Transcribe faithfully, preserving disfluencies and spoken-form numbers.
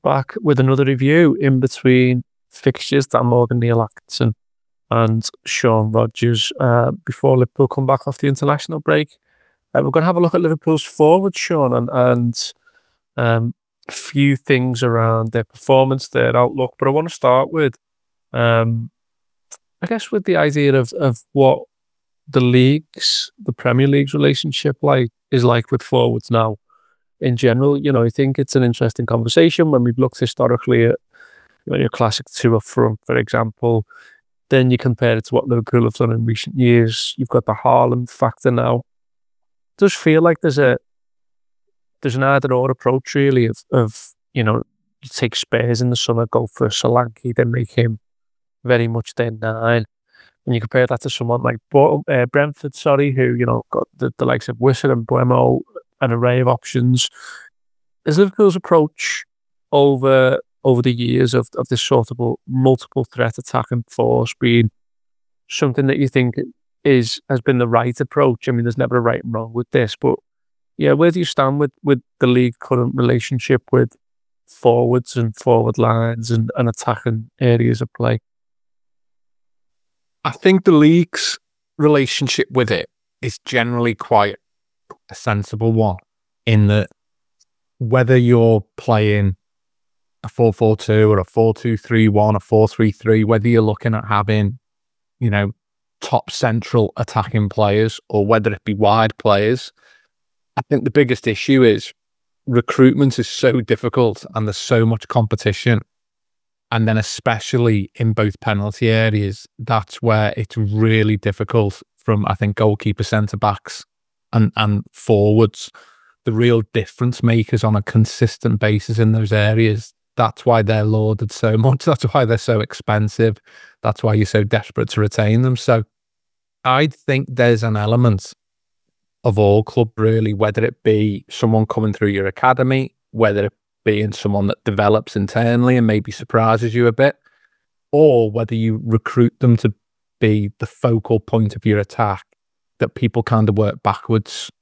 back with another review in between fixtures. Dan Morgan, Neil Atkinson, and Sean Rogers. Uh, before Liverpool come back off the international break, uh, we're going to have a look at Liverpool's forward, Sean, and, and um, a few things around their performance, their outlook. But I want to start with, um, I guess, with the idea of of what the league's, the Premier League's relationship like is like with forwards now. In general, you know, I think it's an interesting conversation when we've looked historically at, you know, your classic two up front, for example. Then you compare it to what Liverpool have done in recent years. You've got the Haaland factor now. It does feel like there's a there's an either or approach really of, of you know, you take Spurs in the summer, go for Solanke, then make him very much their nine. And you compare that to someone like Bo- uh, Brentford, sorry, who, you know, got the, the likes of Wissa and Buemo, an array of options. Is Liverpool's approach over over the years of, of this sort of multiple threat attacking force being something that you think is has been the right approach? I mean, there's never a right and wrong with this, but yeah, where do you stand with, with the league current relationship with forwards and forward lines and, and attacking areas of play? I think the league's relationship with it is generally quite a sensible one, in that whether you're playing a four four two or a four two three one, a four three three, whether you're looking at having, you know, top central attacking players or whether it be wide players, I think the biggest issue is recruitment is so difficult and there's so much competition. And then especially in both penalty areas, that's where it's really difficult from, I think, goalkeeper, centre-backs and, and forwards. The real difference makers on a consistent basis in those areas, that's why they're lauded so much. That's why they're so expensive. That's why you're so desperate to retain them. So I think there's an element of all club really, whether it be someone coming through your academy, whether it being someone that develops internally and maybe surprises you a bit, or whether you recruit them to be the focal point of your attack, that people kind of work backwards